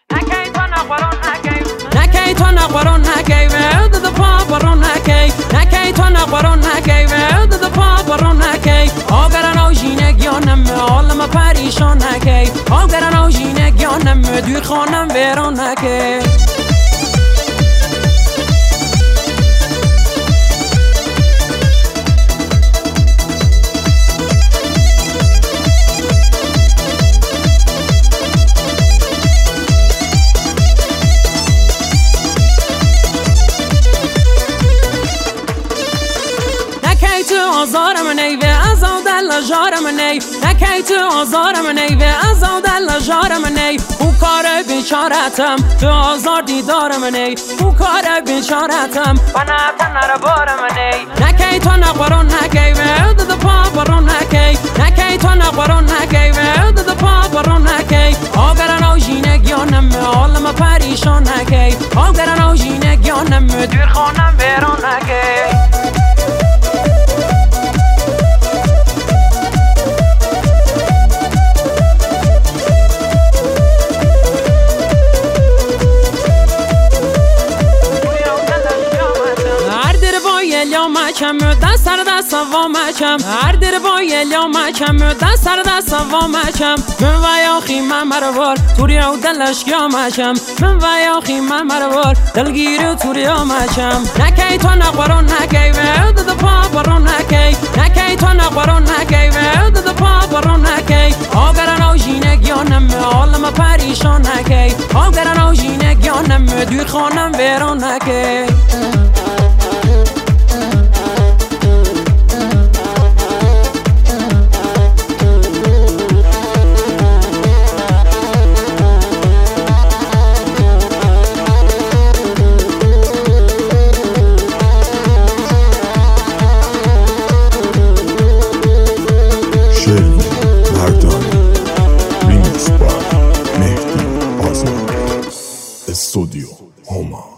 نکی تو نقبرون نکی ود د پاپرون نکی نکی تو نقبرون نکی ود د پاپرون نکی آگران او جینگیانم عالم پریشان نکی آگران او جینگیانم دور خانم ویران نکی آزارم نیوه از دل جارم نی نکی تو آزارم نیوه از دل جارم نی او کار بیچارتم تو آزار دیدارم نی او کار بیچارتم بنا تنر بارم نی نکی تو نقبرون نکی ود د پاپرون نکی نکی تو نقبرون نکی ود د پاپرون نکی آگران او جینگیانم عالم پریشان نکی آگران او جینگیانم دور خانم ویران نکی دست سر دست و مچم هر در بای مچم دست سر دست و مچم من و یاخی من مروار توری و دلش یا مچم من و یاخی من مروار دلگیر توری و مچم نکی تو نقبرون نکی ود د پاپرون نکی نکی تو نقبرون نکی ود د پاپرون نکی آگران او جینگیانم عالم پریشان نکی آگران او جینگیانم دور خانم ویران نکی Estudio Homa.